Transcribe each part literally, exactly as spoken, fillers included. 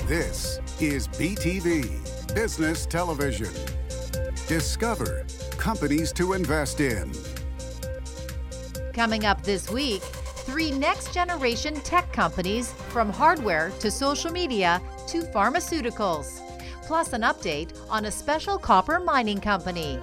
This is B T V, Business Television. Discover companies to invest in. Coming up this week, three next-generation tech companies from hardware to social media to pharmaceuticals. Plus an update on a special copper mining company.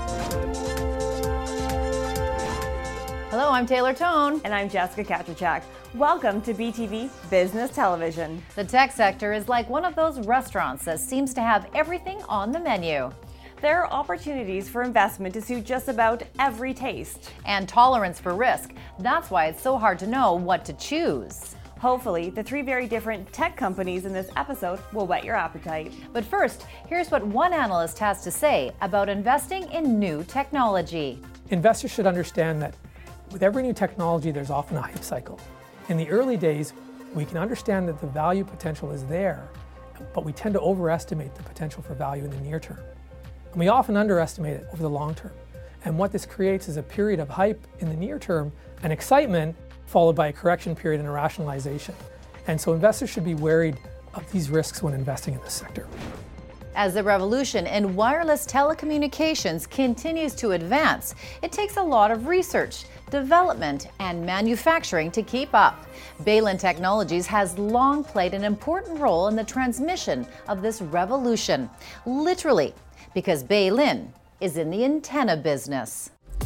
Hello, I'm Taylor Tone. And I'm Jessica Katrachak. Welcome to B T V Business Television. The tech sector is like one of those restaurants that seems to have everything on the menu. There are opportunities for investment to suit just about every taste. And tolerance for risk. That's why it's so hard to know what to choose. Hopefully, the three very different tech companies in this episode will whet your appetite. But first, here's what one analyst has to say about investing in new technology. Investors should understand that with every new technology, there's often a hype cycle. In the early days, we can understand that the value potential is there, but we tend to overestimate the potential for value in the near term. And we often underestimate it over the long term. And what this creates is a period of hype in the near term and excitement, followed by a correction period and a rationalization. And so investors should be wary of these risks when investing in this sector. As the revolution in wireless telecommunications continues to advance, it takes a lot of research, development, and manufacturing to keep up. Baylin Technologies has long played an important role in the transmission of this revolution, literally, because Baylin is in the antenna business.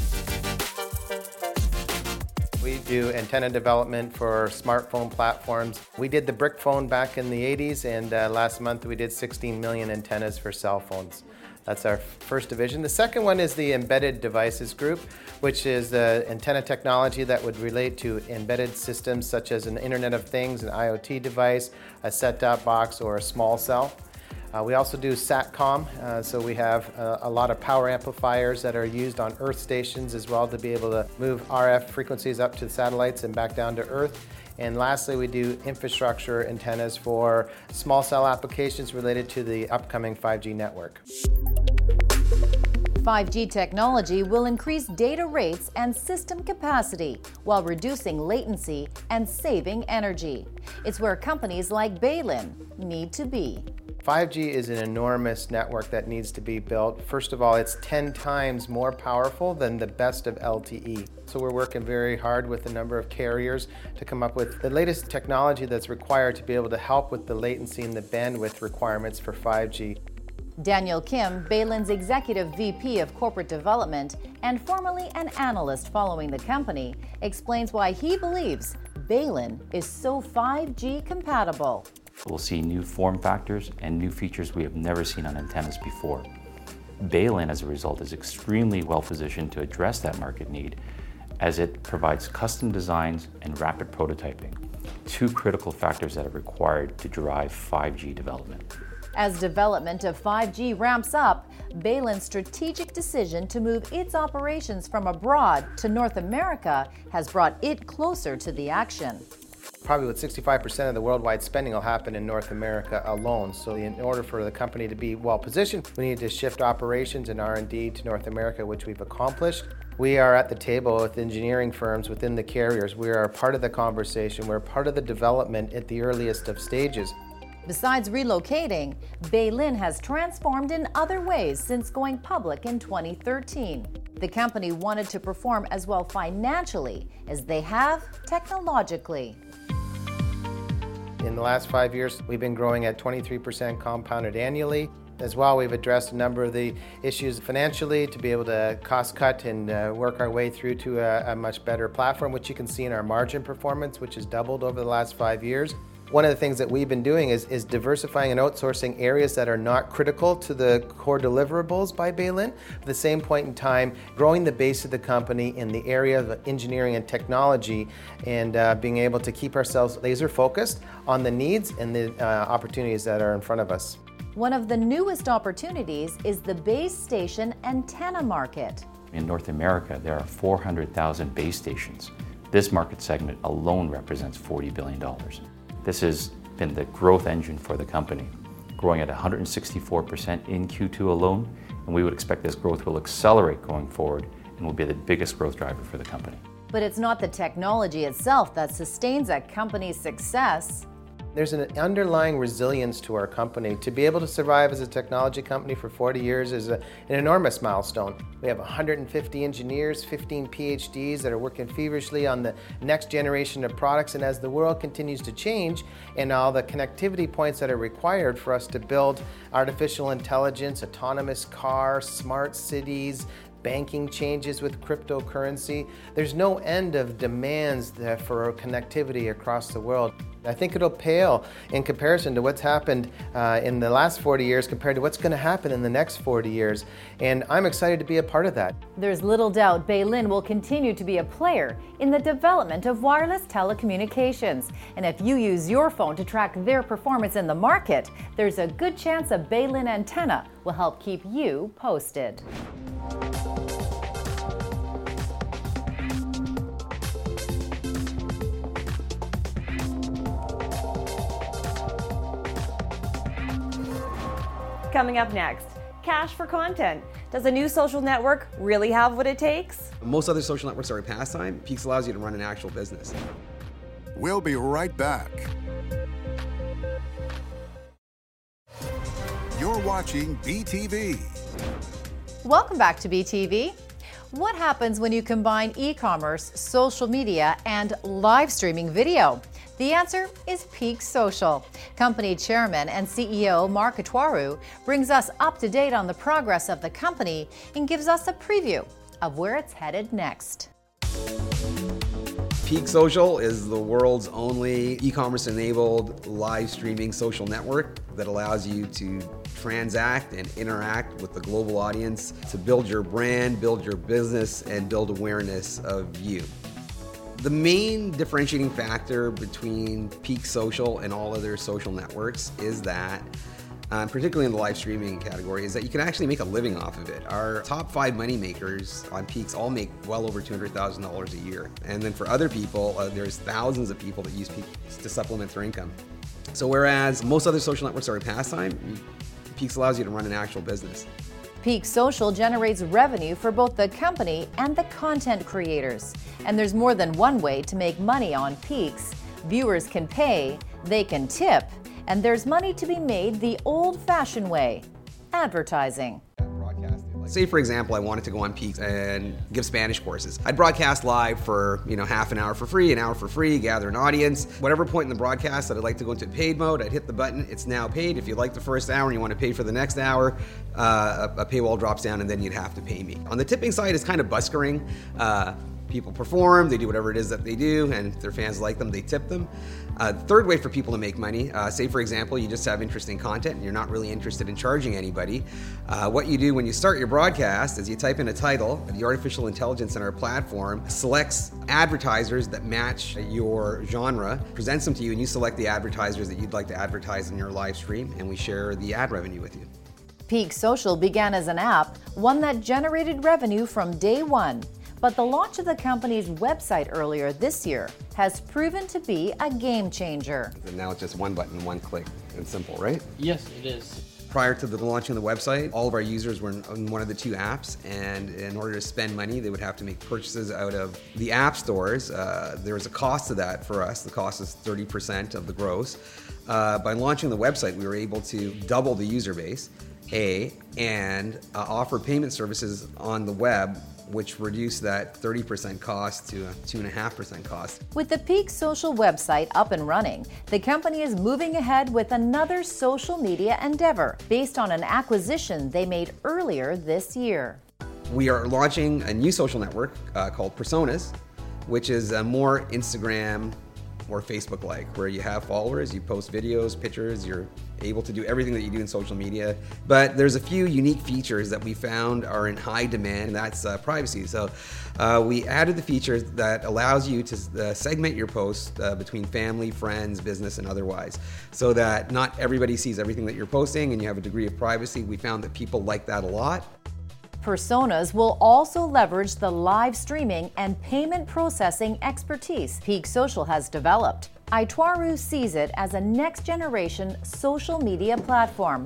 We do antenna development for smartphone platforms. We did the brick phone back in the eighties, and uh, last month we did sixteen million antennas for cell phones. That's our first division. The second one is the embedded devices group, which is the antenna technology that would relate to embedded systems such as an Internet of Things, an IoT device, a set-top box, or a small cell. Uh, we also do SATCOM, uh, so we have uh, a lot of power amplifiers that are used on Earth stations as well to be able to move R F frequencies up to the satellites and back down to Earth. And lastly, we do infrastructure antennas for small cell applications related to the upcoming five G network. five G technology will increase data rates and system capacity while reducing latency and saving energy. It's where companies like Baylin need to be. five G is an enormous network that needs to be built. First of all, it's ten times more powerful than the best of L T E. So we're working very hard with a number of carriers to come up with the latest technology that's required to be able to help with the latency and the bandwidth requirements for five G. Daniel Kim, Baylin's Executive V P of Corporate Development and formerly an analyst following the company, explains why he believes Baylin is so five G compatible. We'll see new form factors and new features we have never seen on antennas before. Baylin, as a result, is extremely well positioned to address that market need as it provides custom designs and rapid prototyping, two critical factors that are required to drive five G development. As development of five G ramps up, Baylin's strategic decision to move its operations from abroad to North America has brought it closer to the action. Probably with sixty-five percent of the worldwide spending will happen in North America alone. So in order for the company to be well positioned, we need to shift operations and R and D to North America, which we've accomplished. We are at the table with engineering firms within the carriers. We are part of the conversation. We're part of the development at the earliest of stages. Besides relocating, Baylin has transformed in other ways since going public in twenty thirteen. The company wanted to perform as well financially as they have technologically. In the last five years, we've been growing at twenty-three percent compounded annually. As well, we've addressed a number of the issues financially to be able to cost cut and uh, work our way through to a, a much better platform, which you can see in our margin performance, which has doubled over the last five years. One of the things that we've been doing is, is diversifying and outsourcing areas that are not critical to the core deliverables by Baylin. At the same point in time, growing the base of the company in the area of engineering and technology and uh, being able to keep ourselves laser focused on the needs and the uh, opportunities that are in front of us. One of the newest opportunities is the base station antenna market. In North America, there are four hundred thousand base stations. This market segment alone represents forty billion dollars. This has been the growth engine for the company, growing at one hundred sixty-four percent in Q two alone, and we would expect this growth will accelerate going forward and will be the biggest growth driver for the company. But it's not the technology itself that sustains a company's success. There's an underlying resilience to our company. To be able to survive as a technology company for forty years is a, an enormous milestone. We have one hundred fifty engineers, fifteen P H Ds that are working feverishly on the next generation of products, and as the world continues to change and all the connectivity points that are required for us to build artificial intelligence, autonomous cars, smart cities, banking changes with cryptocurrency, there's no end of demands for connectivity across the world. I think it'll pale in comparison to what's happened uh, in the last forty years compared to what's going to happen in the next forty years. And I'm excited to be a part of that. There's little doubt Baylin will continue to be a player in the development of wireless telecommunications. And if you use your phone to track their performance in the market, there's a good chance a Baylin antenna will help keep you posted. Coming up next, cash for content. Does a new social network really have what it takes? Most other social networks are a pastime. Peaks allows you to run an actual business. We'll be right back. You're watching B T V. Welcome back to B T V. What happens when you combine e-commerce, social media, and live streaming video? The answer is Peak Social. Company chairman and C E O Mark Atwaru brings us up to date on the progress of the company and gives us a preview of where it's headed next. Peak Social is the world's only e-commerce enabled live streaming social network that allows you to transact and interact with the global audience to build your brand, build your business, and build awareness of you. The main differentiating factor between Peak Social and all other social networks is that, um, particularly in the live streaming category, is that you can actually make a living off of it. Our top five money makers on Peaks all make well over two hundred thousand dollars a year. And then for other people, uh, there's thousands of people that use Peaks to supplement their income. So whereas most other social networks are a pastime, Peaks allows you to run an actual business. Peak Social generates revenue for both the company and the content creators. And there's more than one way to make money on Peaks. Viewers can pay, they can tip, and there's money to be made the old-fashioned way, advertising. Say, for example, I wanted to go on Peaks and give Spanish courses. I'd broadcast live for, you know, half an hour for free, an hour for free, gather an audience. Whatever point in the broadcast that I'd like to go into paid mode, I'd hit the button, it's now paid. If you like the first hour and you want to pay for the next hour, uh, a, a paywall drops down and then you'd have to pay me. On the tipping side, it's kind of buskering. Uh, People perform, they do whatever it is that they do, and if their fans like them, they tip them. Uh, the third way for people to make money, uh, say for example, you just have interesting content and you're not really interested in charging anybody. Uh, what you do when you start your broadcast is you type in a title, the artificial intelligence in our platform selects advertisers that match your genre, presents them to you, and you select the advertisers that you'd like to advertise in your live stream, and we share the ad revenue with you. Peak Social began as an app, one that generated revenue from day one. But the launch of the company's website earlier this year has proven to be a game changer. And now it's just one button, one click, and simple, right? Yes, it is. Prior to the launch of the website, all of our users were in one of the two apps, and in order to spend money, they would have to make purchases out of the app stores. Uh, there was a cost to that for us. The cost is thirty percent of the gross. Uh, by launching the website, we were able to double the user base, A, and uh, offer payment services on the web, which reduced that thirty percent cost to a two point five percent cost. With the Peak Social website up and running, the company is moving ahead with another social media endeavor based on an acquisition they made earlier this year. We are launching a new social network uh, called Personas, which is a more Instagram or Facebook-like, where you have followers, you post videos, pictures, you're able to do everything that you do in social media. But there's a few unique features that we found are in high demand, and that's uh, privacy. So uh, we added the feature that allows you to uh, segment your posts uh, between family, friends, business, and otherwise, so that not everybody sees everything that you're posting and you have a degree of privacy. We found that people like that a lot. Personas will also leverage the live streaming and payment processing expertise Peak Social has developed. Atwaru sees it as a next-generation social media platform,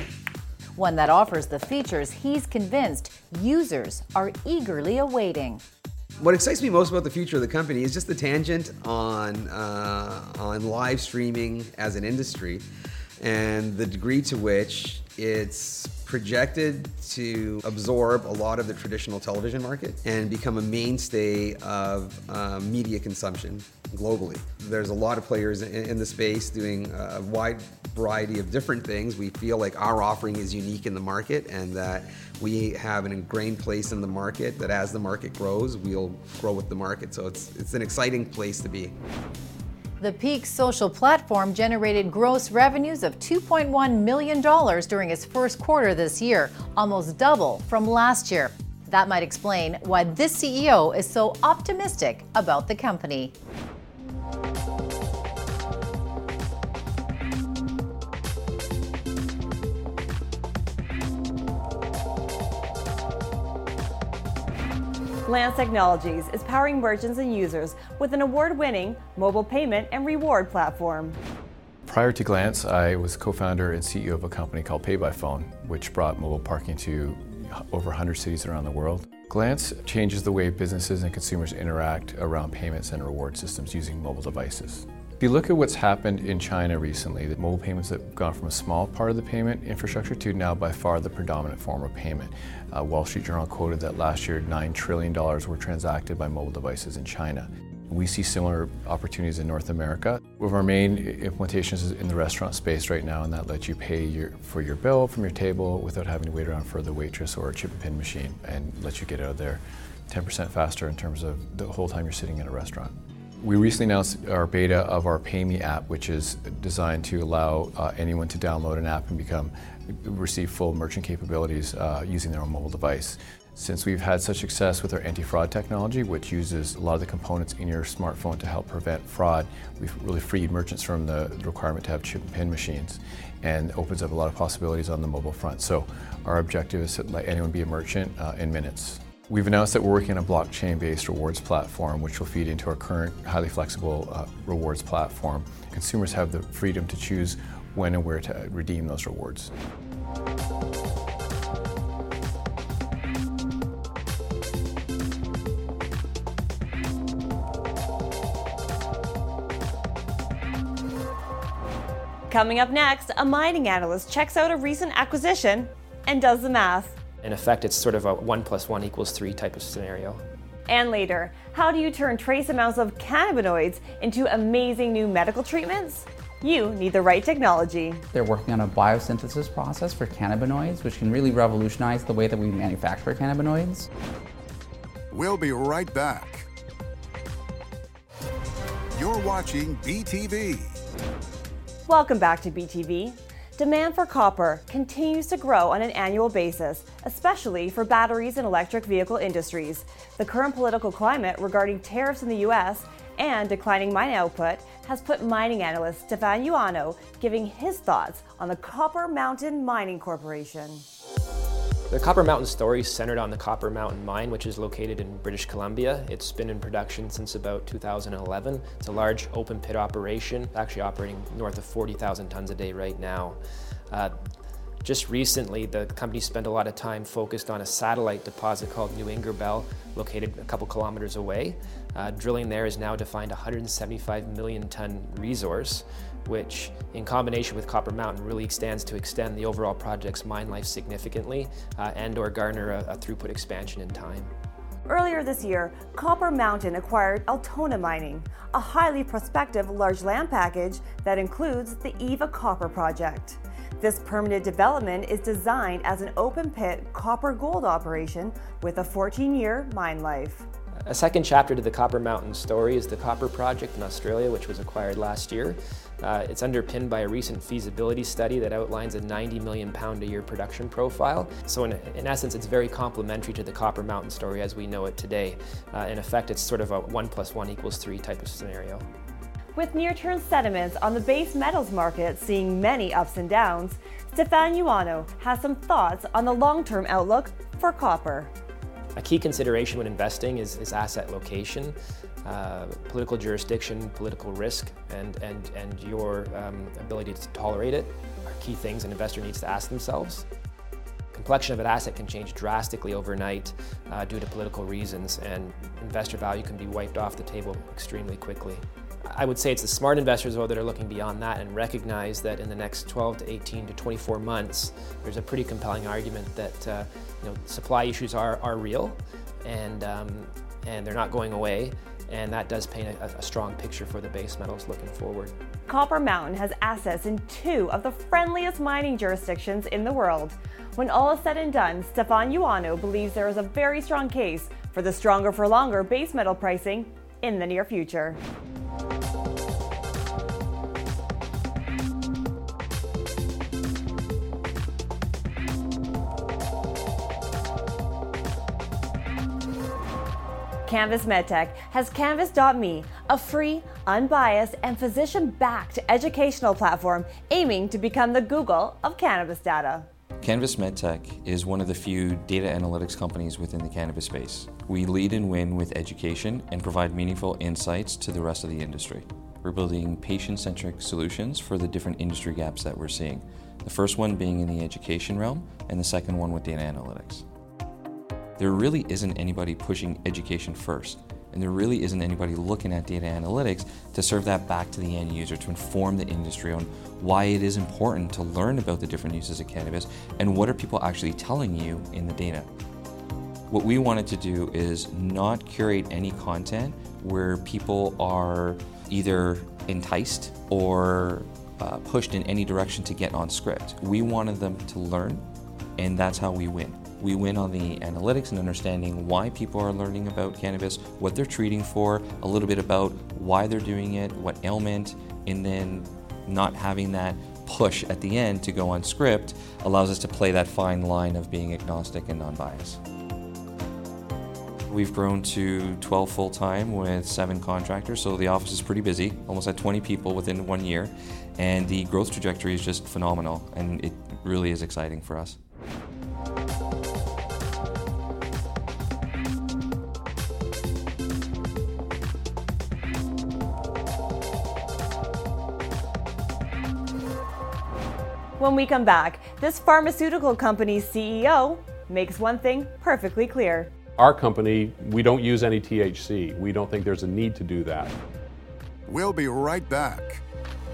one that offers the features he's convinced users are eagerly awaiting. What excites me most about the future of the company is just the tangent on uh, on live streaming as an industry, and the degree to which it's projected to absorb a lot of the traditional television market and become a mainstay of uh, media consumption globally. There's a lot of players in, in the space doing a wide variety of different things. We feel like our offering is unique in the market and that we have an ingrained place in the market that as the market grows, we'll grow with the market. So it's, it's an exciting place to be. The Peak social platform generated gross revenues of two point one million dollars during its first quarter this year, almost double from last year. That might explain why this C E O is so optimistic about the company. Glance Technologies is powering merchants and users with an award-winning mobile payment and reward platform. Prior to Glance, I was co-founder and C E O of a company called PayByPhone, which brought mobile parking to over one hundred cities around the world. Glance changes the way businesses and consumers interact around payments and reward systems using mobile devices. If you look at what's happened in China recently, the mobile payments have gone from a small part of the payment infrastructure to now by far the predominant form of payment. Uh, Wall Street Journal quoted that last year nine trillion dollars were transacted by mobile devices in China. We see similar opportunities in North America. One of our main implementations is in the restaurant space right now, and that lets you pay your, for your bill from your table without having to wait around for the waitress or a chip and pin machine, and lets you get out of there ten percent faster in terms of the whole time you're sitting in a restaurant. We recently announced our beta of our PayMe app, which is designed to allow uh, anyone to download an app and become receive full merchant capabilities uh, using their own mobile device. Since we've had such success with our anti-fraud technology, which uses a lot of the components in your smartphone to help prevent fraud, we've really freed merchants from the requirement to have chip and pin machines, and opens up a lot of possibilities on the mobile front. So our objective is to let anyone be a merchant uh, in minutes. We've announced that we're working on a blockchain-based rewards platform, which will feed into our current highly flexible uh, rewards platform. Consumers have the freedom to choose when and where to redeem those rewards. Coming up next, a mining analyst checks out a recent acquisition and does the math. In effect, it's sort of a one plus one equals three type of scenario. And later, how do you turn trace amounts of cannabinoids into amazing new medical treatments? You need the right technology. They're working on a biosynthesis process for cannabinoids, which can really revolutionize the way that we manufacture cannabinoids. We'll be right back. You're watching B T V. Welcome back to B T V. Demand for copper continues to grow on an annual basis, especially for batteries and electric vehicle industries. The current political climate regarding tariffs in the U S and declining mine output has put mining analyst Stefan Ioannou giving his thoughts on the Copper Mountain Mining Corporation. The Copper Mountain story is centered on the Copper Mountain Mine, which is located in British Columbia. It's been in production since about two thousand eleven. It's a large open pit operation, actually operating north of forty thousand tons a day right now. Uh, just recently, the company spent a lot of time focused on a satellite deposit called New Ingerbelle, located a couple kilometers away. Uh, drilling there has now defined a one hundred seventy-five million ton resource, which in combination with Copper Mountain really stands to extend the overall project's mine life significantly uh, and or garner a, a throughput expansion in time. Earlier this year, Copper Mountain acquired Altona Mining, a highly prospective large land package that includes the Eva Copper Project. This permanent development is designed as an open-pit copper gold operation with a fourteen-year mine life. A second chapter to the Copper Mountain story is the Copper Project in Australia, which was acquired last year. Uh, it's underpinned by a recent feasibility study that outlines a ninety million pound a year production profile. So in, in essence, it's very complementary to the Copper Mountain story as we know it today. Uh, in effect, it's sort of a one plus one equals three type of scenario. With near-term sentiments on the base metals market seeing many ups and downs, Stefan Ioannou has some thoughts on the long-term outlook for copper. A key consideration when investing is, is asset location, uh, political jurisdiction, political risk, and, and, and your um, ability to tolerate it are key things an investor needs to ask themselves. complexion of an asset can change drastically overnight uh, due to political reasons, and investor value can be wiped off the table extremely quickly. I would say it's the smart investors, though, that are looking beyond that and recognize that in the next twelve to eighteen to twenty-four months, there's a pretty compelling argument that uh, you know, supply issues are, are real, and, um, and they're not going away, and that does paint a, a strong picture for the base metals looking forward. Copper Mountain has assets in two of the friendliest mining jurisdictions in the world. When all is said and done, Stefan Ioannou believes there is a very strong case for the stronger for longer base metal pricing in the near future. Canvas MedTech has Canvas dot me, a free, unbiased, and physician-backed educational platform aiming to become the Google of cannabis data. Canvas MedTech is one of the few data analytics companies within the cannabis space. We lead and win with education and provide meaningful insights to the rest of the industry. We're building patient-centric solutions for the different industry gaps that we're seeing. The first one being in the education realm, and the second one with data analytics. There really isn't anybody pushing education first, and there really isn't anybody looking at data analytics to serve that back to the end user, to inform the industry on why it is important to learn about the different uses of cannabis and what are people actually telling you in the data. What we wanted to do is not curate any content where people are either enticed or uh, pushed in any direction to get on script. We wanted them to learn, and that's how we win. We win on the analytics and understanding why people are learning about cannabis, what they're treating for, a little bit about why they're doing it, what ailment, and then not having that push at the end to go on script allows us to play that fine line of being agnostic and non-biased. We've grown to twelve full-time with seven contractors, so the office is pretty busy, almost at twenty people within one year, and the growth trajectory is just phenomenal, and it really is exciting for us. When we come back, this pharmaceutical company's C E O makes one thing perfectly clear. Our company, we don't use any T H C. We don't think there's a need to do that. We'll be right back.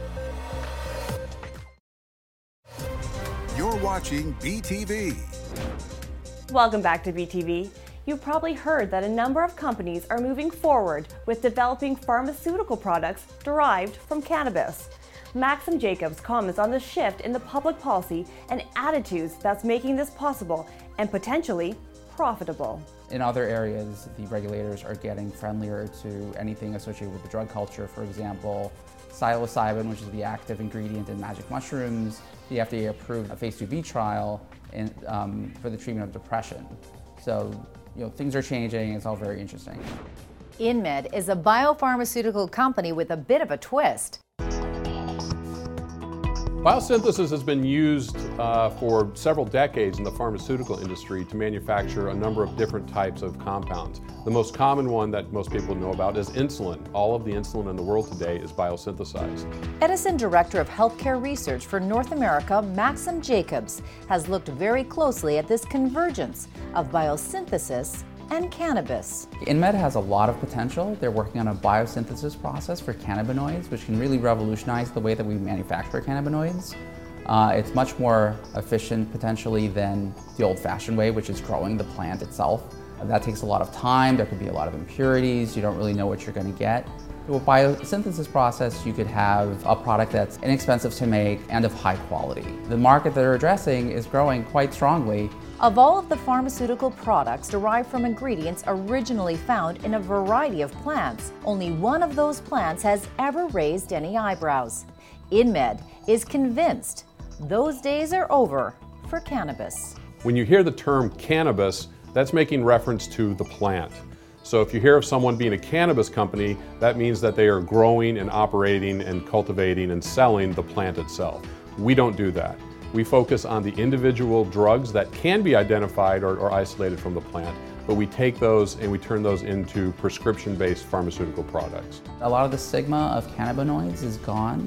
You're watching B T V. Welcome back to B T V. You've probably heard that a number of companies are moving forward with developing pharmaceutical products derived from cannabis. Maxim Jacobs comments on the shift in the public policy and attitudes that's making this possible and potentially profitable. In other areas, the regulators are getting friendlier to anything associated with the drug culture. For example, psilocybin, which is the active ingredient in magic mushrooms. The F D A approved a phase two B trial in, um, for the treatment of depression. So, you know, things are changing. It's all very interesting. InMed is a biopharmaceutical company with a bit of a twist. Biosynthesis has been used uh, for several decades in the pharmaceutical industry to manufacture a number of different types of compounds. The most common one that most people know about is insulin. All of the insulin in the world today is biosynthesized. Edison Director of Healthcare Research for North America, Maxim Jacobs, has looked very closely at this convergence of biosynthesis and cannabis. InMed has a lot of potential. They're working on a biosynthesis process for cannabinoids, which can really revolutionize the way that we manufacture cannabinoids. Uh, it's much more efficient potentially than the old-fashioned way, which is growing the plant itself. That takes a lot of time. There could be a lot of impurities. You don't really know what you're going to get. With biosynthesis process, you could have a product that's inexpensive to make and of high quality. The market they're addressing is growing quite strongly. Of all of the pharmaceutical products derived from ingredients originally found in a variety of plants, only one of those plants has ever raised any eyebrows. InMed is convinced those days are over for cannabis. When you hear the term cannabis, that's making reference to the plant. So if you hear of someone being a cannabis company, that means that they are growing and operating and cultivating and selling the plant itself. We don't do that. We focus on the individual drugs that can be identified or, or isolated from the plant, but we take those and we turn those into prescription-based pharmaceutical products. A lot of the stigma of cannabinoids is gone.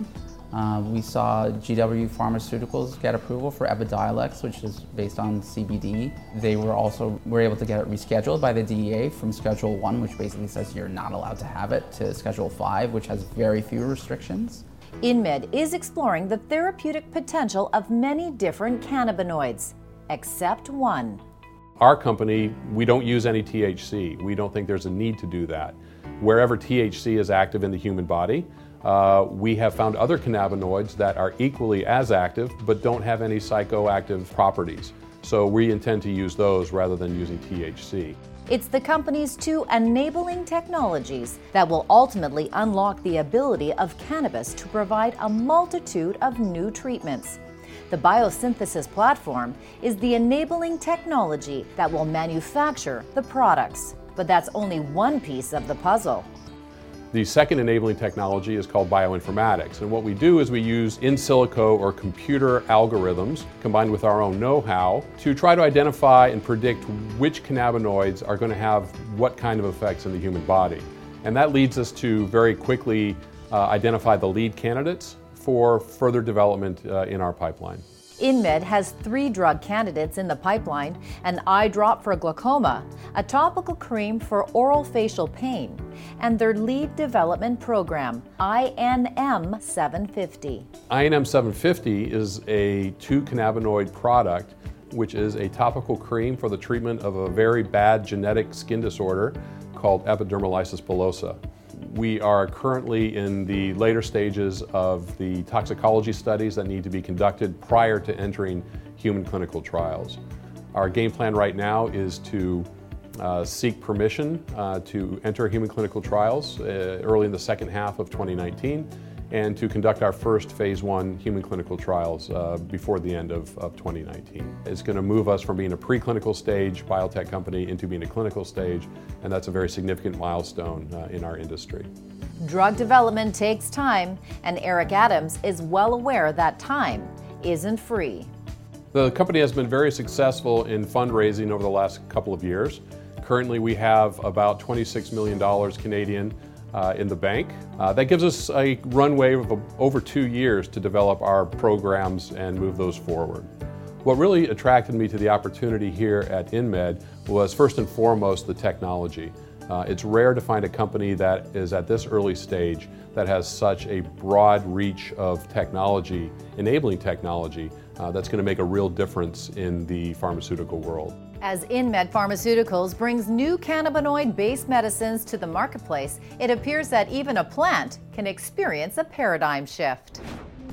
Uh, we saw G W Pharmaceuticals get approval for Epidiolex, which is based on C B D. They were also were able to get it rescheduled by the D E A from Schedule one, which basically says you're not allowed to have it, to Schedule five, which has very few restrictions. InMed is exploring the therapeutic potential of many different cannabinoids, except one. Our company, we don't use any T H C. We don't think there's a need to do that. Wherever T H C is active in the human body, uh, we have found other cannabinoids that are equally as active but don't have any psychoactive properties. So we intend to use those rather than using T H C. It's the company's two enabling technologies that will ultimately unlock the ability of cannabis to provide a multitude of new treatments. The biosynthesis platform is the enabling technology that will manufacture the products. But that's only one piece of the puzzle. The second enabling technology is called bioinformatics, and what we do is we use in silico or computer algorithms combined with our own know-how to try to identify and predict which cannabinoids are going to have what kind of effects in the human body. And that leads us to very quickly uh, identify the lead candidates for further development uh, in our pipeline. InMed has three drug candidates in the pipeline: an eye drop for glaucoma, a topical cream for oral facial pain, and their lead development program, I N M seven fifty. I N M seven fifty is a two cannabinoid product, which is a topical cream for the treatment of a very bad genetic skin disorder called epidermolysis bullosa. We are currently in the later stages of the toxicology studies that need to be conducted prior to entering human clinical trials. Our game plan right now is to uh, seek permission uh, to enter human clinical trials uh, early in the second half of twenty nineteen and to conduct our first phase one human clinical trials uh, before the end of, of twenty nineteen. It's going to move us from being a preclinical stage biotech company into being a clinical stage, and that's a very significant milestone uh, in our industry. Drug development takes time, and Eric Adams is well aware that time isn't free. The company has been very successful in fundraising over the last couple of years. Currently, we have about twenty-six million dollars Canadian Uh, in the bank. Uh, that gives us a runway of a, over two years to develop our programs and move those forward. What really attracted me to the opportunity here at InMed was first and foremost the technology. Uh, it's rare to find a company that is at this early stage that has such a broad reach of technology, enabling technology, uh, that's going to make a real difference in the pharmaceutical world. As InMed Pharmaceuticals brings new cannabinoid-based medicines to the marketplace, it appears that even a plant can experience a paradigm shift.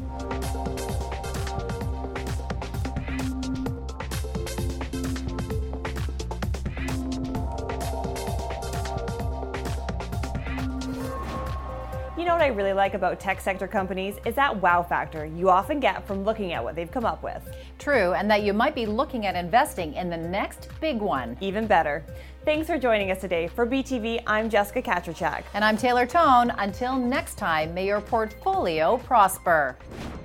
You know what I really like about tech sector companies is that wow factor you often get from looking at what they've come up with. True, and that you might be looking at investing in the next big one. Even better. Thanks for joining us today. For B T V, I'm Jessica Katrachak. And I'm Taylor Tone. Until next time, may your portfolio prosper.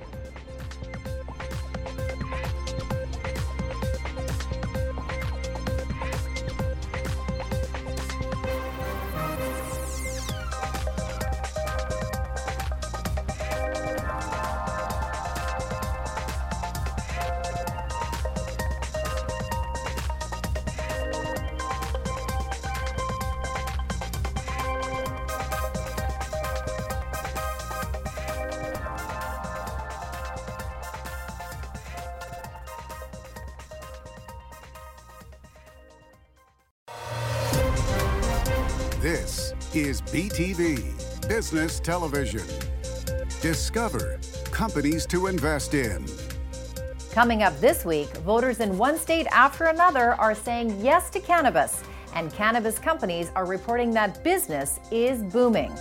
This is B T V, Business Television. Discover companies to invest in. Coming up this week, voters in one state after another are saying yes to cannabis, and cannabis companies are reporting that business is booming.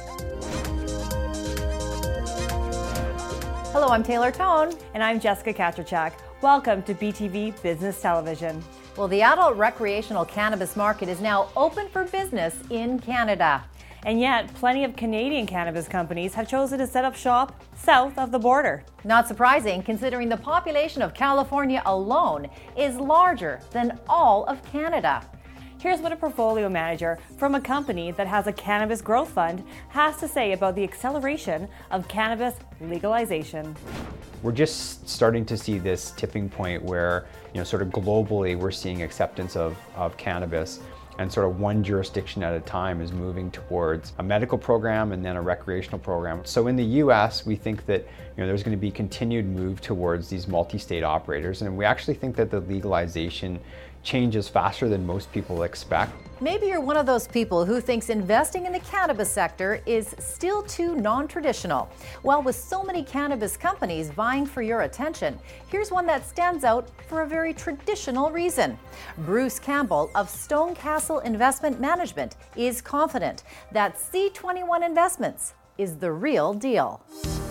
Hello, I'm Taylor Tone. And I'm Jessica Katrachak. Welcome to B T V Business Television. Well, the adult recreational cannabis market is now open for business in Canada. And yet, plenty of Canadian cannabis companies have chosen to set up shop south of the border. Not surprising, considering the population of California alone is larger than all of Canada. Here's what a portfolio manager from a company that has a cannabis growth fund has to say about the acceleration of cannabis legalization. We're just starting to see this tipping point where, you know, sort of globally we're seeing acceptance of, of cannabis, and sort of one jurisdiction at a time is moving towards a medical program and then a recreational program. So in the U S, we think that, you know, there's going to be continued move towards these multi-state operators, and we actually think that the legalization changes faster than most people expect. Maybe you're one of those people who thinks investing in the cannabis sector is still too non-traditional. Well, with so many cannabis companies vying for your attention, here's one that stands out for a very traditional reason. Bruce Campbell of Stonecastle Investment Management is confident that C twenty-one Investments is the real deal.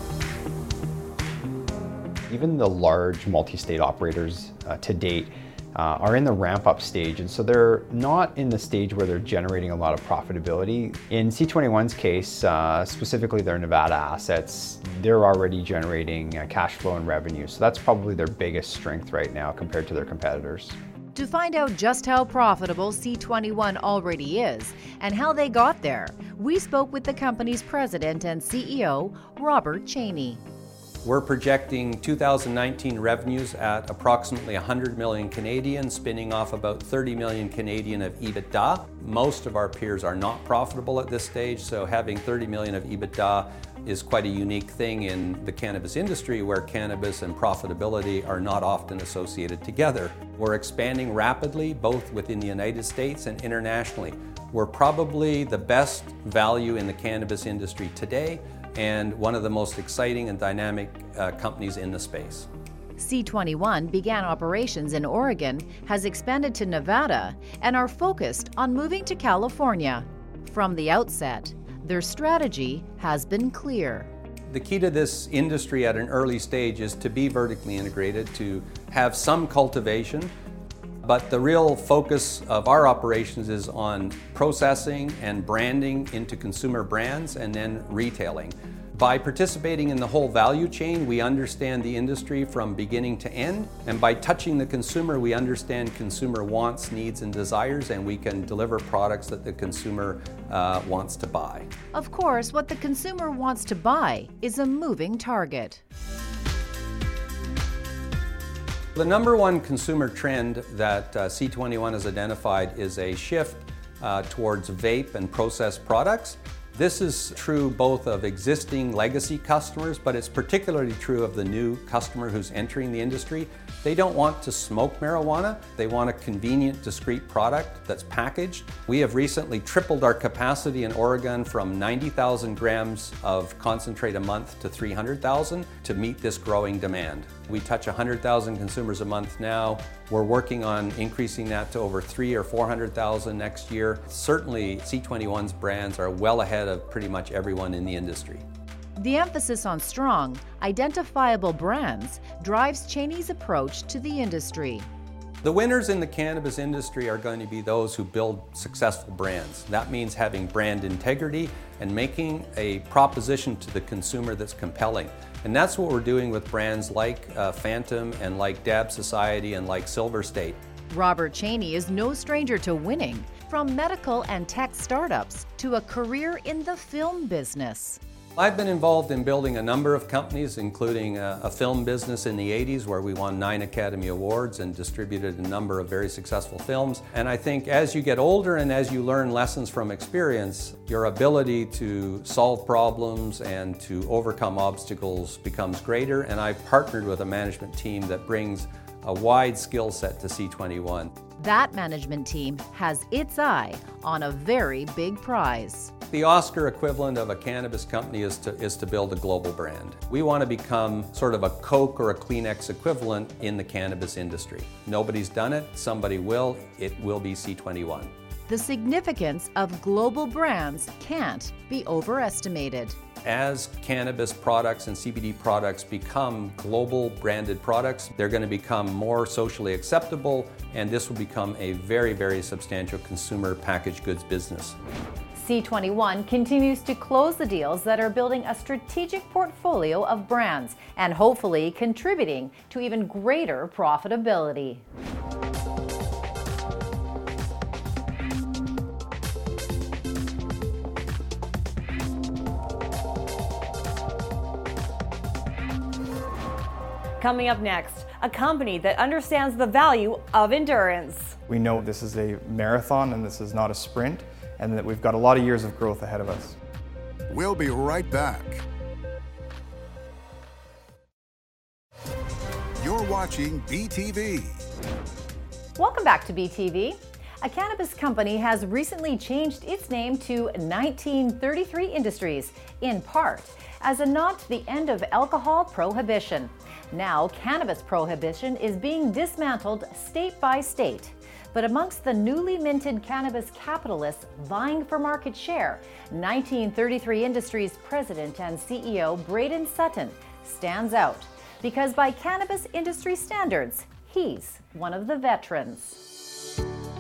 Even the large multi-state operators uh, to date Uh, are in the ramp-up stage, and so they're not in the stage where they're generating a lot of profitability. In C twenty-one's case, uh, specifically their Nevada assets, they're already generating uh, cash flow and revenue, so that's probably their biggest strength right now compared to their competitors. To find out just how profitable C twenty-one already is and how they got there, we spoke with the company's president and C E O, Robert Cheney. We're projecting two thousand nineteen revenues at approximately one hundred million Canadian, spinning off about thirty million Canadian of EBITDA. Most of our peers are not profitable at this stage, so having thirty million of EBITDA is quite a unique thing in the cannabis industry, where cannabis and profitability are not often associated together. We're expanding rapidly, both within the United States and internationally. We're probably the best value in the cannabis industry today, and one of the most exciting and dynamic uh, companies in the space. C twenty-one began operations in Oregon, has expanded to Nevada, and are focused on moving to California. From the outset, their strategy has been clear. The key to this industry at an early stage is to be vertically integrated, to have some cultivation, but the real focus of our operations is on processing and branding into consumer brands and then retailing. By participating in the whole value chain, we understand the industry from beginning to end, and by touching the consumer, we understand consumer wants, needs, and desires, and we can deliver products that the consumer uh, wants to buy. Of course, what the consumer wants to buy is a moving target. The number one consumer trend that uh, C twenty-one has identified is a shift uh, towards vape and processed products. This is true both of existing legacy customers, but it's particularly true of the new customer who's entering the industry. They don't want to smoke marijuana. They want a convenient, discrete product that's packaged. We have recently tripled our capacity in Oregon from ninety thousand grams of concentrate a month to three hundred thousand to meet this growing demand. We touch one hundred thousand consumers a month now. We're working on increasing that to over three or four hundred thousand next year. Certainly, C twenty-one's brands are well ahead of pretty much everyone in the industry. The emphasis on strong, identifiable brands drives Cheney's approach to the industry. The winners in the cannabis industry are going to be those who build successful brands. That means having brand integrity and making a proposition to the consumer that's compelling. And that's what we're doing with brands like uh, Phantom and like Dab Society and like Silver State. Robert Cheney is no stranger to winning, from medical and tech startups to a career in the film business. I've been involved in building a number of companies, including a, a film business in the eighties where we won nine Academy Awards and distributed a number of very successful films. And I think as you get older and as you learn lessons from experience, your ability to solve problems and to overcome obstacles becomes greater. And I've partnered with a management team that brings a wide skill set to C twenty-one. That management team has its eye on a very big prize. The Oscar equivalent of a cannabis company is to, is to build a global brand. We want to become sort of a Coke or a Kleenex equivalent in the cannabis industry. Nobody's done it, somebody will, it will be C twenty-one. The significance of global brands can't be overestimated. As cannabis products and C B D products become global branded products, they're going to become more socially acceptable, and this will become a very, very substantial consumer packaged goods business. C twenty-one continues to close the deals that are building a strategic portfolio of brands and hopefully contributing to even greater profitability. Coming up next, a company that understands the value of endurance. We know this is a marathon and this is not a sprint, and that we've got a lot of years of growth ahead of us. We'll be right back. You're watching B T V. Welcome back to B T V. A cannabis company has recently changed its name to nineteen thirty-three Industries, in part as a nod to the end of alcohol prohibition. Now, cannabis prohibition is being dismantled state by state. But amongst the newly minted cannabis capitalists vying for market share, nineteen thirty-three Industries President and C E O Braden Sutton stands out because by cannabis industry standards, he's one of the veterans.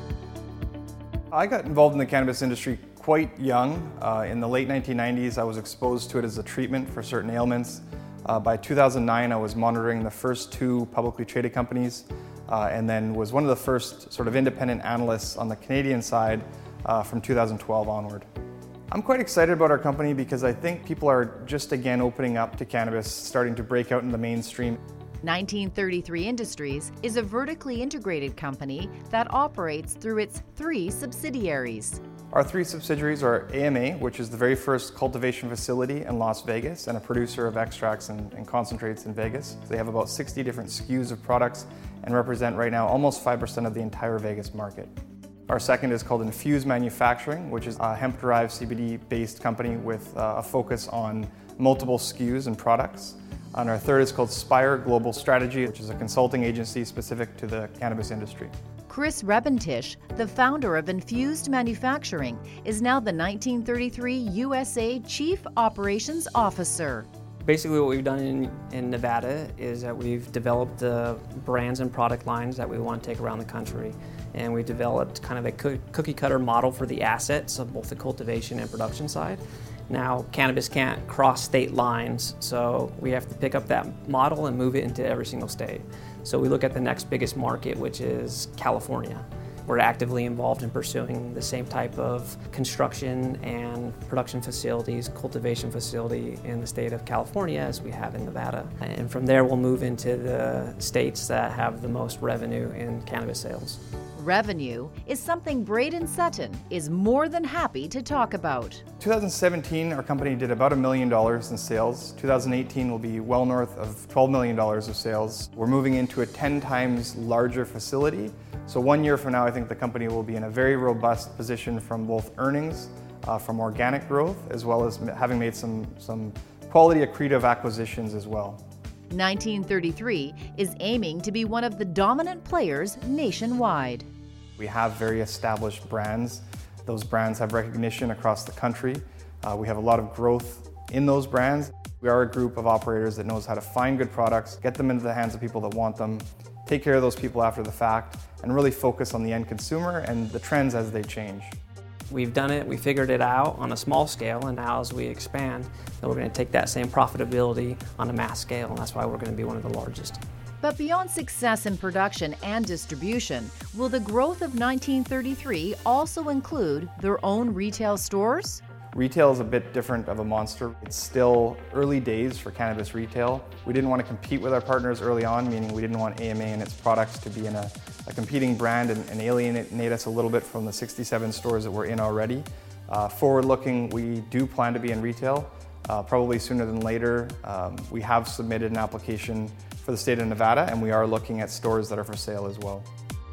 I got involved in the cannabis industry quite young. Uh, in the late nineteen nineties, I was exposed to it as a treatment for certain ailments. Uh, by two thousand nine, I was monitoring the first two publicly traded companies, uh, and then was one of the first sort of independent analysts on the Canadian side uh, from two thousand twelve onward. I'm quite excited about our company because I think people are just again opening up to cannabis, starting to break out in the mainstream. nineteen thirty-three Industries is a vertically integrated company that operates through its three subsidiaries. Our three subsidiaries are A M A, which is the very first cultivation facility in Las Vegas and a producer of extracts and, and concentrates in Vegas. They have about sixty different S K Us of products and represent right now almost five percent of the entire Vegas market. Our second is called Infuse Manufacturing, which is a hemp-derived C B D-based company with uh, a focus on multiple S K Us and products. And our third is called Spire Global Strategy, which is a consulting agency specific to the cannabis industry. Chris Rebentish, the founder of Infused Manufacturing, is now the nineteen thirty-three U S A Chief Operations Officer. Basically what we've done in, in Nevada is that we've developed the brands and product lines that we want to take around the country. And we developed kind of a cookie cutter model for the assets of both the cultivation and production side. Now, cannabis can't cross state lines, so we have to pick up that model and move it into every single state. So we look at the next biggest market, which is California. We're actively involved in pursuing the same type of construction and production facilities, cultivation facility in the state of California as we have in Nevada. And from there, we'll move into the states that have the most revenue in cannabis sales. Revenue is something Braden Sutton is more than happy to talk about. twenty seventeen, our company did about a million dollars in sales. two thousand eighteen will be well north of twelve million dollars of sales. We're moving into a ten times larger facility. So one year from now, I think the company will be in a very robust position from both earnings, uh, from organic growth, as well as having made some, some quality accretive acquisitions as well. nineteen thirty-three is aiming to be one of the dominant players nationwide. We have very established brands. Those brands have recognition across the country. Uh, we have a lot of growth in those brands. We are a group of operators that knows how to find good products, get them into the hands of people that want them, take care of those people after the fact, and really focus on the end consumer and the trends as they change. We've done it, we figured it out on a small scale, and now as we expand, then we're going to take that same profitability on a mass scale, and that's why we're going to be one of the largest. But beyond success in production and distribution, will the growth of nineteen thirty-three also include their own retail stores? Retail is a bit different of a monster. It's still early days for cannabis retail. We didn't want to compete with our partners early on, meaning we didn't want A M A and its products to be in a, a competing brand and, and alienate us a little bit from the sixty-seven stores that we're in already. Uh, forward looking, we do plan to be in retail, uh, probably sooner than later. Um, we have submitted an application for the state of Nevada, and we are looking at stores that are for sale as well.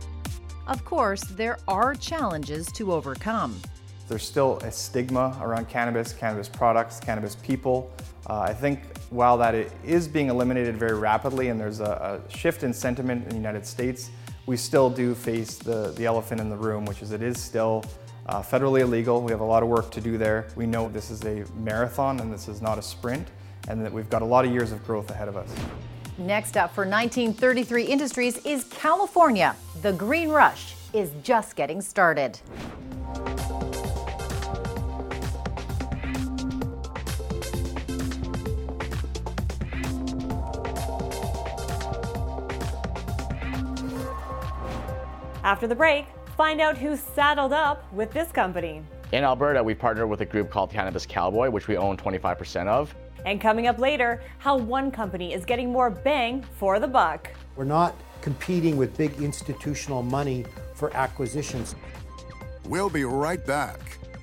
Of course, there are challenges to overcome. There's still a stigma around cannabis, cannabis products, cannabis people. Uh, I think while that it is being eliminated very rapidly and there's a, a shift in sentiment in the United States, we still do face the, the elephant in the room, which is it is still uh, federally illegal. We have a lot of work to do there. We know this is a marathon and this is not a sprint, and that we've got a lot of years of growth ahead of us. Next up for nineteen thirty-three Industries is California. The green rush is just getting started. After the break, find out who's saddled up with this company. In Alberta, we partnered with a group called Cannabis Cowboy, which we own twenty-five percent of. And coming up later, how one company is getting more bang for the buck. We're not competing with big institutional money for acquisitions. We'll be right back.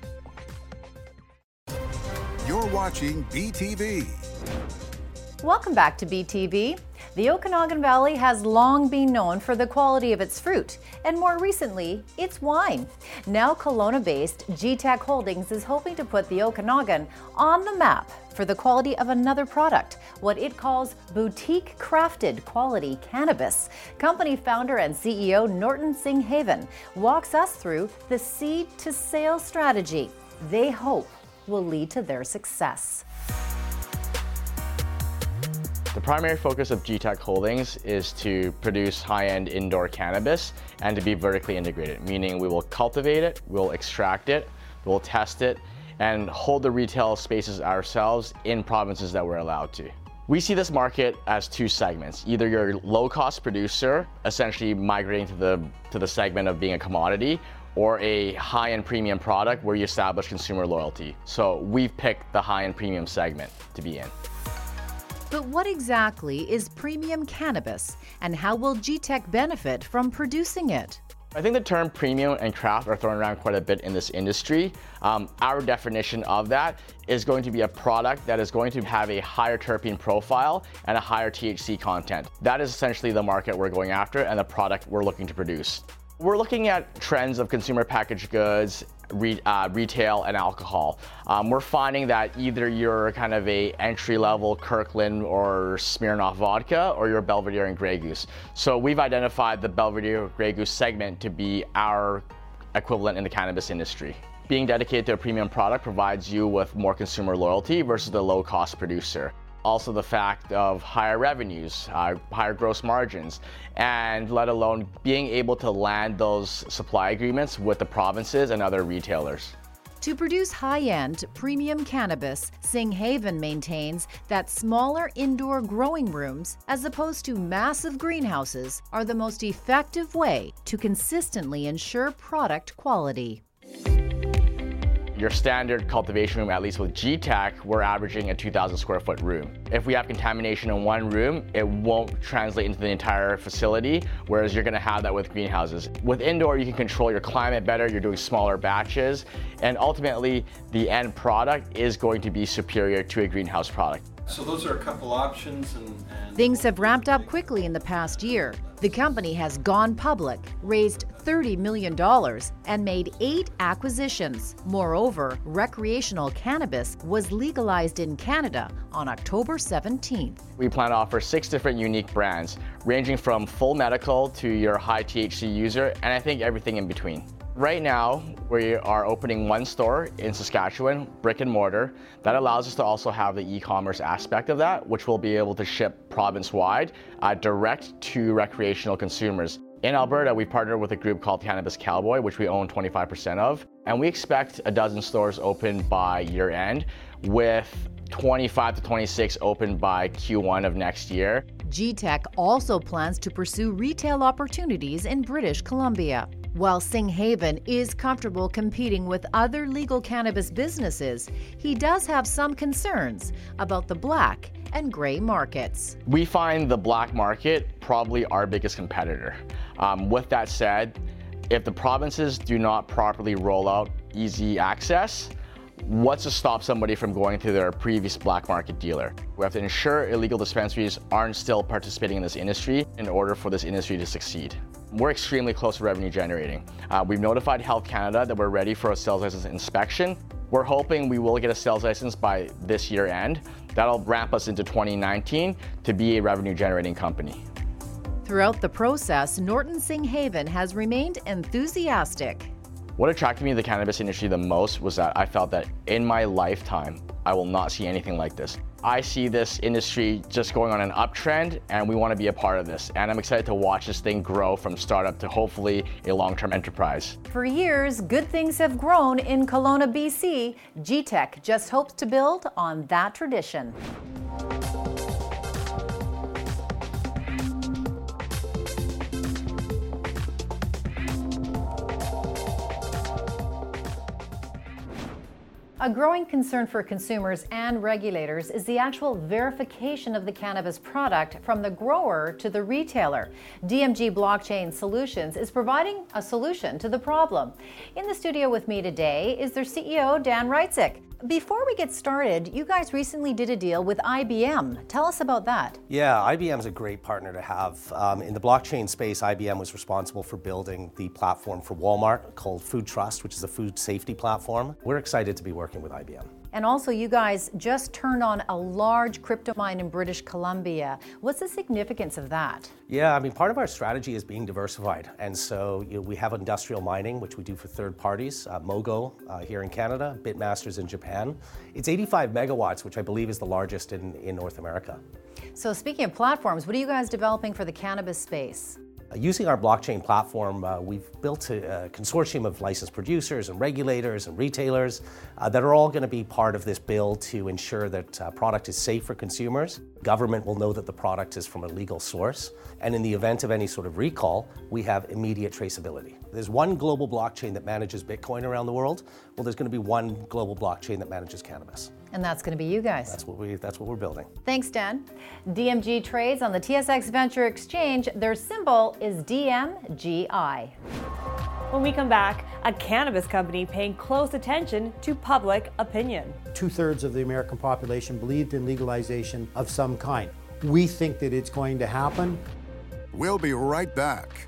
You're watching B T V. Welcome back to B T V. The Okanagan Valley has long been known for the quality of its fruit, and more recently, its wine. Now Kelowna-based G TEC Holdings is hoping to put the Okanagan on the map for the quality of another product, what it calls boutique crafted quality cannabis. Company founder and C E O Norton Singhaven walks us through the seed to sale strategy they hope will lead to their success. The primary focus of G TEC Holdings is to produce high-end indoor cannabis and to be vertically integrated, meaning we will cultivate it, we'll extract it, we'll test it, and hold the retail spaces ourselves in provinces that we're allowed to. We see this market as two segments. Either you're a low-cost producer, essentially migrating to the, to the segment of being a commodity, or a high-end premium product where you establish consumer loyalty. So we've picked the high-end premium segment to be in. But what exactly is premium cannabis, and how will G TEC benefit from producing it? I think the term premium and craft are thrown around quite a bit in this industry. Um, our definition of that is going to be a product that is going to have a higher terpene profile and a higher T H C content. That is essentially the market we're going after and the product we're looking to produce. We're looking at trends of consumer packaged goods, re, uh, retail, and alcohol. Um, we're finding that either you're kind of a entry-level Kirkland or Smirnoff vodka, or you're Belvedere and Grey Goose. So we've identified the Belvedere Grey Goose segment to be our equivalent in the cannabis industry. Being dedicated to a premium product provides you with more consumer loyalty versus the low-cost producer. Also the fact of higher revenues, uh, higher gross margins, and let alone being able to land those supply agreements with the provinces and other retailers. To produce high-end premium cannabis, Singhaven maintains that smaller indoor growing rooms, as opposed to massive greenhouses, are the most effective way to consistently ensure product quality. Your standard cultivation room, at least with G TEC, we're averaging a two thousand square foot room. If we have contamination in one room, it won't translate into the entire facility, whereas you're gonna have that with greenhouses. With indoor, you can control your climate better, you're doing smaller batches, and ultimately, the end product is going to be superior to a greenhouse product. So those are a couple options. And, and Things have ramped up quickly in the past year. The company has gone public, raised thirty million dollars, and made eight acquisitions. Moreover, recreational cannabis was legalized in Canada on October seventeenth. We plan to offer six different unique brands, ranging from full medical to your high T H C user, and I think everything in between. Right now, we are opening one store in Saskatchewan, brick and mortar. That allows us to also have the e-commerce aspect of that, which we'll be able to ship province-wide, uh, direct to recreational consumers. In Alberta, we partnered with a group called Cannabis Cowboy, which we own twenty-five percent of, and we expect a dozen stores open by year end, with twenty-five to twenty-six open by Q one of next year. G TEC also plans to pursue retail opportunities in British Columbia. While Singhaven is comfortable competing with other legal cannabis businesses, he does have some concerns about the black and gray markets. We find the black market probably our biggest competitor. Um, with that said, if the provinces do not properly roll out easy access, what's to stop somebody from going to their previous black market dealer? We have to ensure illegal dispensaries aren't still participating in this industry in order for this industry to succeed. We're extremely close to revenue generating. Uh, we've notified Health Canada that we're ready for a sales license inspection. We're hoping we will get a sales license by this year end. That'll ramp us into twenty nineteen to be a revenue generating company. Throughout the process, Norton Singhaven has remained enthusiastic. What attracted me to the cannabis industry the most was that I felt that in my lifetime, I will not see anything like this. I see this industry just going on an uptrend, and we want to be a part of this. And I'm excited to watch this thing grow from startup to hopefully a long-term enterprise. For years, good things have grown in Kelowna, B C. G TEC just hopes to build on that tradition. A growing concern for consumers and regulators is the actual verification of the cannabis product from the grower to the retailer. D M G Blockchain Solutions is providing a solution to the problem. In the studio with me today is their C E O, Dan Reitzik. Before we get started, you guys recently did a deal with I B M. Tell us about that. Yeah, I B M is a great partner to have. Um, in the blockchain space, I B M was responsible for building the platform for Walmart called Food Trust, which is a food safety platform. We're excited to be working with I B M. And also, you guys just turned on a large crypto mine in British Columbia. What's the significance of that? Yeah, I mean, part of our strategy is being diversified. And so you know, we have industrial mining, which we do for third parties, uh, Mogo uh, here in Canada, Bitmasters in Japan. It's eighty-five megawatts, which I believe is the largest in, in North America. So speaking of platforms, what are you guys developing for the cannabis space? Using our blockchain platform, uh, we've built a, a consortium of licensed producers and regulators and retailers uh, that are all going to be part of this bill to ensure that uh, product is safe for consumers. Government will know that the product is from a legal source. And in the event of any sort of recall, we have immediate traceability. There's one global blockchain that manages Bitcoin around the world. Well, there's going to be one global blockchain that manages cannabis. And that's going to be you guys. That's what we, that's what we're building. Thanks, Dan. D M G trades on the T S X Venture Exchange. Their symbol is D M G I. When we come back, a cannabis company paying close attention to public opinion. Two-thirds of the American population believed in legalization of some kind. We think that it's going to happen. We'll be right back.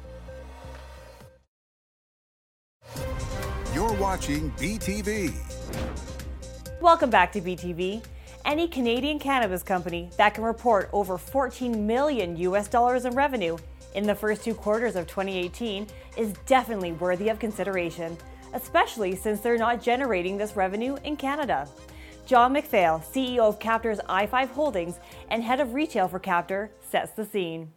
You're watching B T V. Welcome back to B T V. Any Canadian cannabis company that can report over fourteen million U S dollars in revenue in the first two quarters of twenty eighteen is definitely worthy of consideration, especially since they're not generating this revenue in Canada. John MacPhail, C E O of Captor's I five Holdings and head of retail for Captor, sets the scene.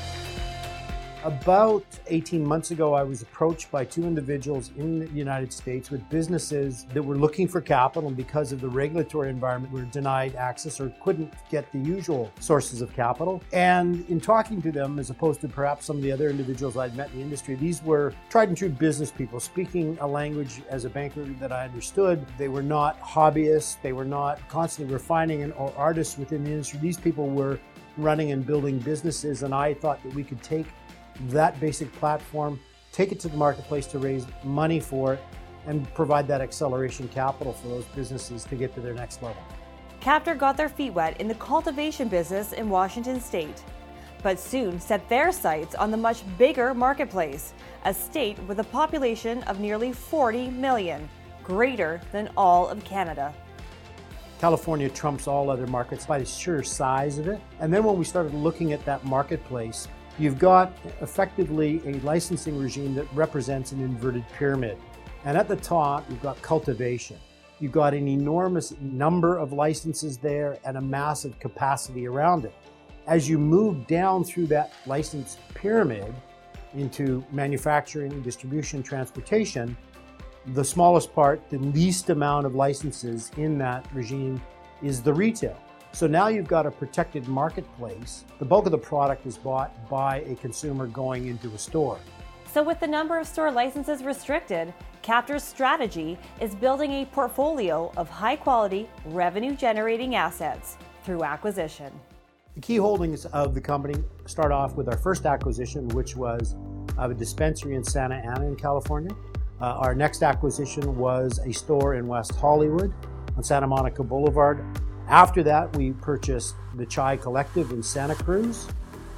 About eighteen months ago, I was approached by two individuals in the United States with businesses that were looking for capital, and because of the regulatory environment, were denied access or couldn't get the usual sources of capital. And in talking to them, as opposed to perhaps some of the other individuals I'd met in the industry, these were tried and true business people speaking a language as a banker that I understood. They were not hobbyists. They were not constantly refining and, or artists within the industry. These people were running and building businesses, and I thought that we could take that basic platform, take it to the marketplace to raise money for it, and provide that acceleration capital for those businesses to get to their next level. Captor got their feet wet in the cultivation business in Washington State, but soon set their sights on the much bigger marketplace, a state with a population of nearly forty million, greater than all of Canada. California trumps all other markets by the sheer size of it. And then when we started looking at that marketplace, you've got effectively a licensing regime that represents an inverted pyramid. And at the top, you've got cultivation. You've got an enormous number of licenses there and a massive capacity around it. As you move down through that license pyramid into manufacturing, distribution, transportation, the smallest part, the least amount of licenses in that regime is the retail. So now you've got a protected marketplace. The bulk of the product is bought by a consumer going into a store. So with the number of store licenses restricted, Captor's strategy is building a portfolio of high-quality, revenue-generating assets through acquisition. The key holdings of the company start off with our first acquisition, which was of a dispensary in Santa Ana in California. Uh, our next acquisition was a store in West Hollywood on Santa Monica Boulevard. After that, we purchased the Chai Collective in Santa Cruz.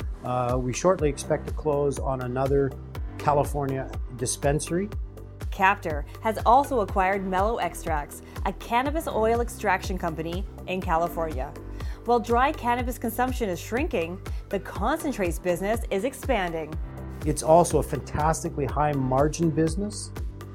Uh, we shortly expect to close on another California dispensary. Captor has also acquired Mellow Extracts, a cannabis oil extraction company in California. While dry cannabis consumption is shrinking, the concentrates business is expanding. It's also a fantastically high margin business.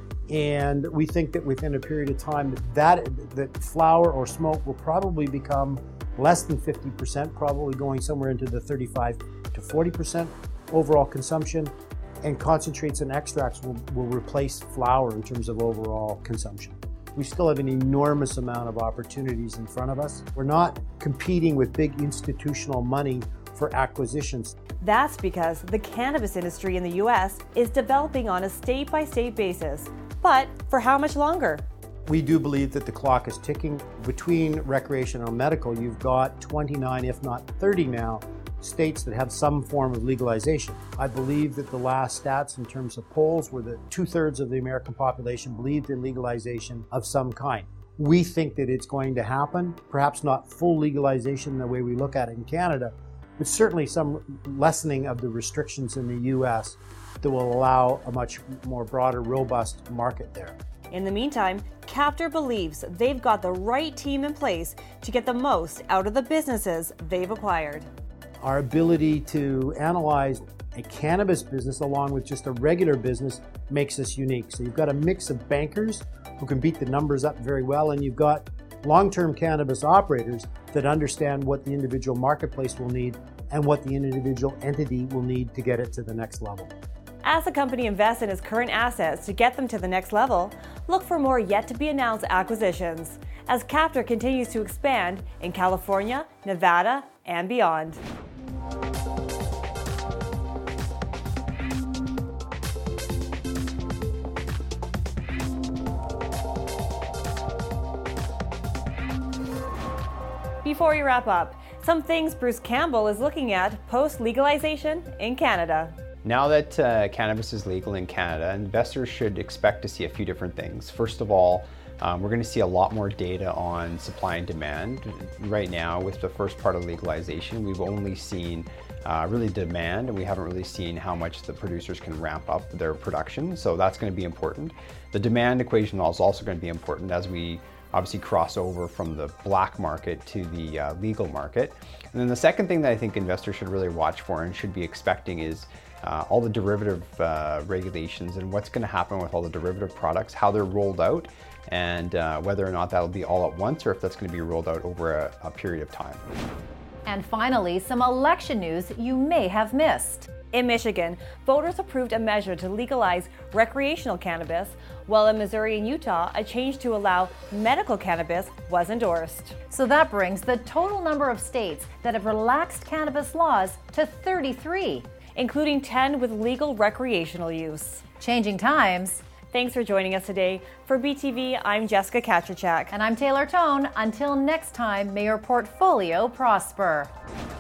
And we think that within a period of time that, that flower or smoke will probably become less than fifty percent, probably going somewhere into the thirty-five to forty percent overall consumption. And concentrates and extracts will, will replace flower in terms of overall consumption. We still have an enormous amount of opportunities in front of us. We're not competing with big institutional money for acquisitions. That's because the cannabis industry in the U S is developing on a state-by-state basis. But for how much longer? We do believe that the clock is ticking. Between recreational and medical, you've got twenty-nine, if not thirty now, states that have some form of legalization. I believe that the last stats in terms of polls were that two-thirds of the American population believed in legalization of some kind. We think that it's going to happen, perhaps not full legalization the way we look at it in Canada, but certainly some lessening of the restrictions in the U S that will allow a much more broader, robust market there. In the meantime, Captor believes they've got the right team in place to get the most out of the businesses they've acquired. Our ability to analyze a cannabis business along with just a regular business makes us unique. So you've got a mix of bankers who can beat the numbers up very well, and you've got long-term cannabis operators that understand what the individual marketplace will need and what the individual entity will need to get it to the next level. As the company invests in its current assets to get them to the next level, look for more yet-to-be-announced acquisitions as Captor continues to expand in California, Nevada, and beyond. Before we wrap up, some things Bruce Campbell is looking at post-legalization in Canada. Now that uh, cannabis is legal in Canada, investors should expect to see a few different things. First of all, um, we're going to see a lot more data on supply and demand. Right now, with the first part of legalization, we've only seen uh, really demand, and we haven't really seen how much the producers can ramp up their production, so that's going to be important. The demand equation is also going to be important as we obviously cross over from the black market to the uh, legal market. And then the second thing that I think investors should really watch for and should be expecting is Uh, all the derivative uh, regulations and what's going to happen with all the derivative products, how they're rolled out, and uh, whether or not that'll be all at once or if that's going to be rolled out over a, a period of time. And finally, some election news you may have missed. In Michigan, voters approved a measure to legalize recreational cannabis, while in Missouri and Utah, a change to allow medical cannabis was endorsed. So that brings the total number of states that have relaxed cannabis laws to thirty-three. Including ten with legal recreational use. Changing times. Thanks for joining us today. For B T V, I'm Jessica Kaczmarczyk. And I'm Taylor Tone. Until next time, may your portfolio prosper.